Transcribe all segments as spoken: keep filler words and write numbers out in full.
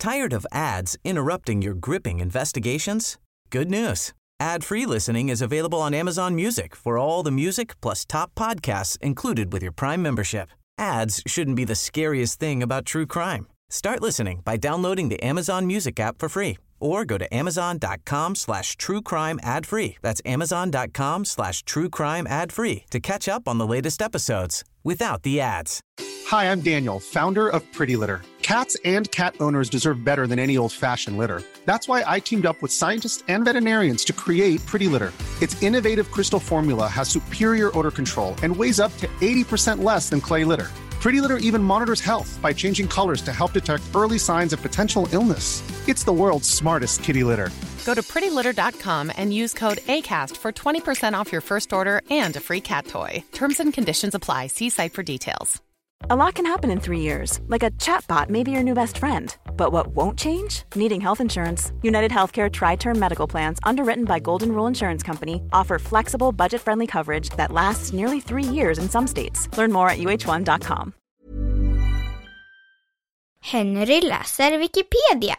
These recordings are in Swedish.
Tired of ads interrupting your gripping investigations? Good news. Ad-free listening is available on Amazon Music for all the music plus top podcasts included with your Prime membership. Ads shouldn't be the scariest thing about true crime. Start listening by downloading the Amazon Music app for free or go to amazon.com slash true crime ad free. That's amazon.com slash true crime ad free to catch up on the latest episodes without the ads. Hi, I'm Daniel, founder of Pretty Litter. Cats and cat owners deserve better than any old-fashioned litter. That's why I teamed up with scientists and veterinarians to create Pretty Litter. Its innovative crystal formula has superior odor control and weighs up to eighty percent less than clay litter. Pretty Litter even monitors health by changing colors to help detect early signs of potential illness. It's the world's smartest kitty litter. Go to pretty litter dot com and use code ACAST for twenty percent off your first order and a free cat toy. Terms and conditions apply. See site for details. A lot can happen in three years, like a chatbot may be your new best friend. But what won't change? Needing health insurance. United Healthcare Tri-Term Medical Plans, underwritten by Golden Rule Insurance Company, offer flexible, budget-friendly coverage that lasts nearly three years in some states. Learn more at u h one dot com. Henry läser Wikipedia.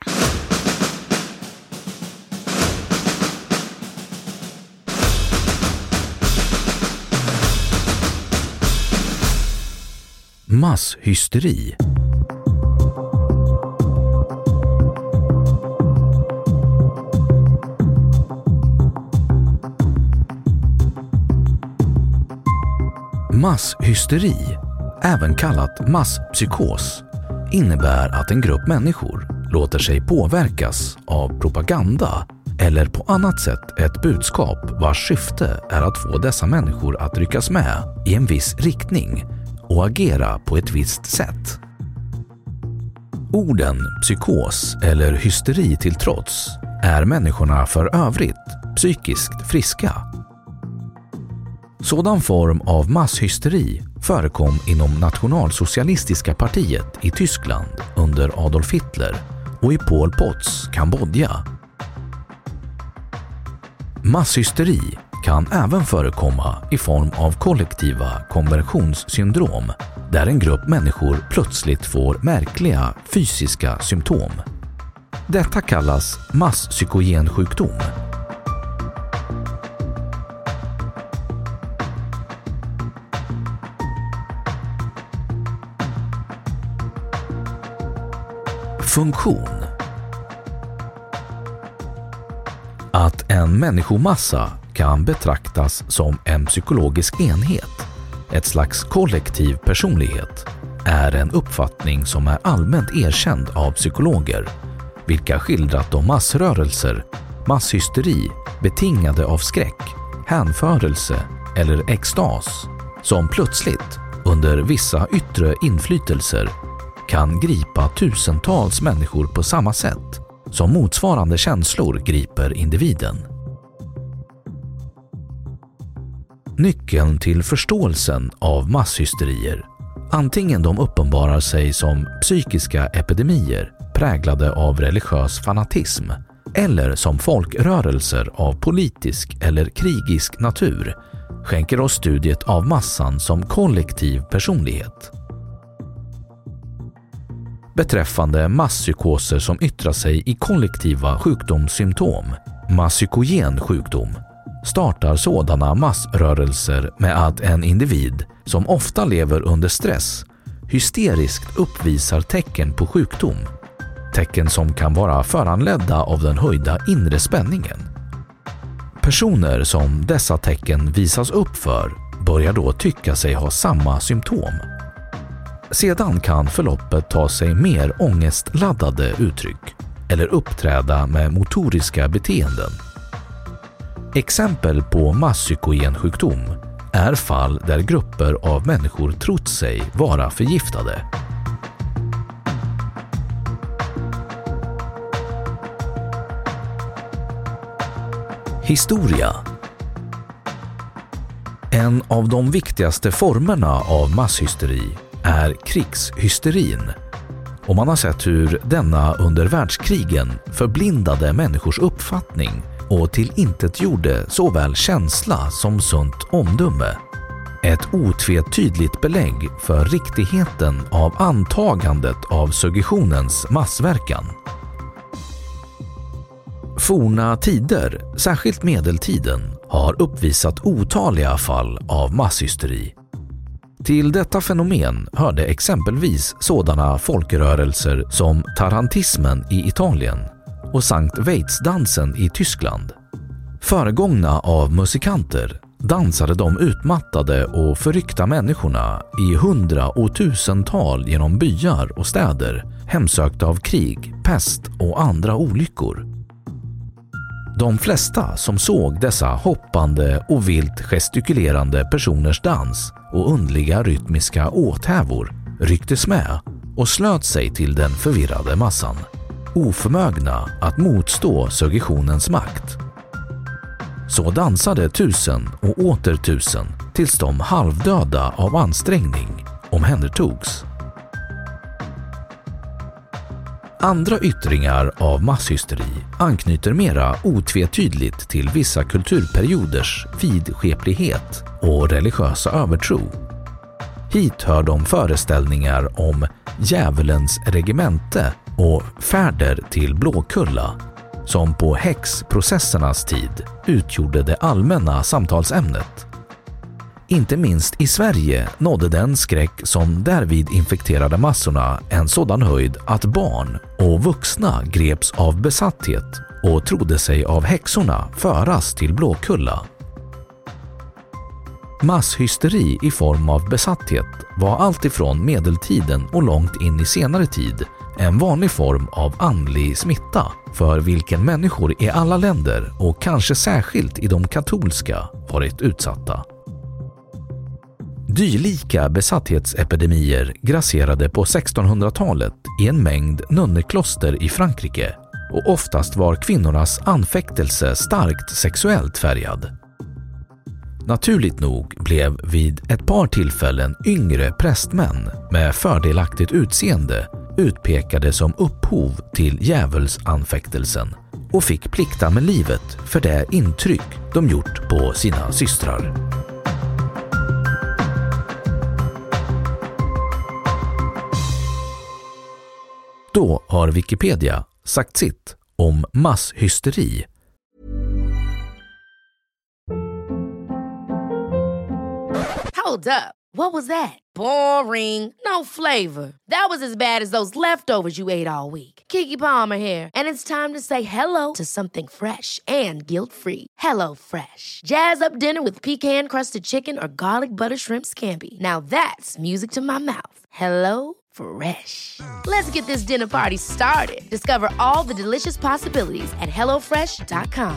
Masshysteri. Masshysteri, även kallat masspsykos, innebär att en grupp människor låter sig påverkas av propaganda eller på annat sätt ett budskap vars syfte är att få dessa människor att ryckas med i en viss riktning och agera på ett visst sätt. Orden psykos eller hysteri till trots är människorna för övrigt psykiskt friska. Sådan form av masshysteri förekom inom nationalsocialistiska partiet i Tyskland under Adolf Hitler och i Pol Pots Kambodja. Masshysteri kan även förekomma i form av kollektiva konversionssyndrom där en grupp människor plötsligt får märkliga fysiska symptom. Detta kallas masspsykogensjukdom. Funktion. Att en människomassa kan betraktas som en psykologisk enhet, ett slags kollektiv personlighet, är en uppfattning som är allmänt erkänd av psykologer, vilka skildrat de massrörelser, masshysteri betingade av skräck, hänförelse eller extas, som plötsligt under vissa yttre inflytelser kan gripa tusentals människor på samma sätt som motsvarande känslor griper individen. Nyckeln till förståelsen av masshysterier, antingen de uppenbarar sig som psykiska epidemier präglade av religiös fanatism eller som folkrörelser av politisk eller krigisk natur, skänker oss studiet av massan som kollektiv personlighet. Beträffande masspsykoser som yttrar sig i kollektiva sjukdomssymptom, masspsykogen sjukdom, startar sådana massrörelser med att en individ som ofta lever under stress hysteriskt uppvisar tecken på sjukdom, tecken som kan vara föranledda av den höjda inre spänningen. Personer som dessa tecken visas upp för börjar då tycka sig ha samma symptom. Sedan kan förloppet ta sig mer ångestladdade uttryck eller uppträda med motoriska beteenden. Exempel på masspsykogensjukdom är fall där grupper av människor trott sig vara förgiftade. Historia. En av de viktigaste formerna av masshysteri är krigshysterin, och man har sett hur denna under världskrigen förblindade människors uppfattning och tillintetgjorde såväl känsla som sunt omdöme. Ett otvetydigt belägg för riktigheten av antagandet av suggestionens massverkan. Forna tider, särskilt medeltiden, har uppvisat otaliga fall av masshysteri. Till detta fenomen hörde exempelvis sådana folkrörelser som tarantismen i Italien och Sankt Veitsdansen i Tyskland. Föregångna av musikanter dansade de utmattade och förryckta människorna i hundra och tusental genom byar och städer hemsökta av krig, pest och andra olyckor. De flesta som såg dessa hoppande och vilt gestikulerande personers dans och underliga rytmiska åthävor rycktes med och slöt sig till den förvirrade massan, oförmögna att motstå suggestionens makt. Så dansade tusen och åter tusen tills de halvdöda av ansträngning omhändertogs. Andra yttringar av masshysteri anknyter mera otvetydigt till vissa kulturperioders vidskeplighet och religiösa övertro. Hit hör de föreställningar om djävulens regemente och färder till Blåkulla, som på häxprocessernas tid utgjorde det allmänna samtalsämnet. Inte minst i Sverige nådde den skräck som därvid infekterade massorna en sådan höjd att barn och vuxna greps av besatthet och trodde sig av häxorna föras till Blåkulla. Masshysteri i form av besatthet var alltifrån medeltiden och långt in i senare tid en vanlig form av andlig smitta för vilken människor i alla länder och kanske särskilt i de katolska varit utsatta. Dylika besatthetsepidemier grasserade på sextonhundratalet i en mängd nunnekloster i Frankrike och oftast var kvinnornas anfäktelse starkt sexuellt färgad. Naturligt nog blev vid ett par tillfällen yngre prästmän med fördelaktigt utseende utpekade som upphov till djävulsanfäktelsen och fick plikta med livet för det intryck de gjort på sina systrar. Då har Wikipedia sagt sitt om masshysteri. Hold up. What was that? Boring. No flavor. That was as bad as those leftovers you ate all week. Keke Palmer here, and it's time to say hello to something fresh and guilt-free. Hello Fresh. Jazz up dinner with pecan-crusted chicken or garlic butter shrimp scampi. Now that's music to my mouth. Hello Fresh. Let's get this dinner party started. Discover all the delicious possibilities at hello fresh dot com.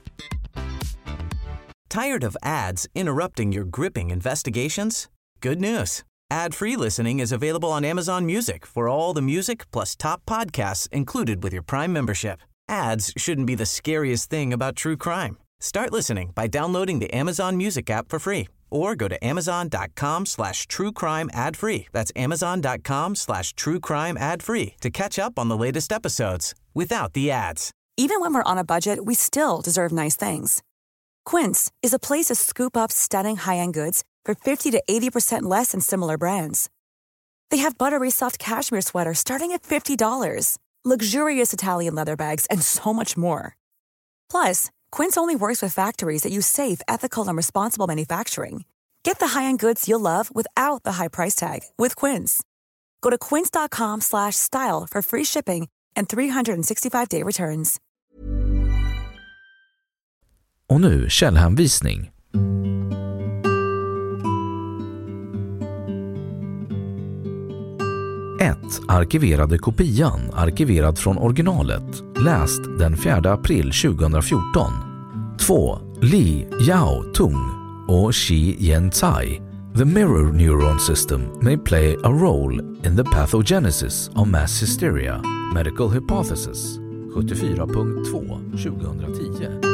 Tired of ads interrupting your gripping investigations? Good news. Ad-free listening is available on Amazon Music for all the music plus top podcasts included with your Prime membership. Ads shouldn't be the scariest thing about true crime. Start listening by downloading the Amazon Music app for free or go to amazon.com slash true crime ad free. That's amazon.com slash true crime ad free to catch up on the latest episodes without the ads. Even when we're on a budget, we still deserve nice things. Quince is a place to scoop up stunning high-end goods for fifty to eighty percent less than similar brands. They have buttery soft cashmere sweaters starting at fifty dollars, luxurious Italian leather bags, and so much more. Plus, Quince only works with factories that use safe, ethical, and responsible manufacturing. Get the high-end goods you'll love without the high price tag with Quince. Go to quince.com slash style for free shipping and three sixty-five day returns. Och nu källhänvisning. ett. Arkiverade kopian, arkiverad från originalet, läst den fjärde april tjugohundrafjorton. två. Li Yao Tung och Shi Yen Tsai. The mirror neuron system may play a role in the pathogenesis of mass hysteria. Medical hypothesis sjuttiofyra punkt två tjugohundratio.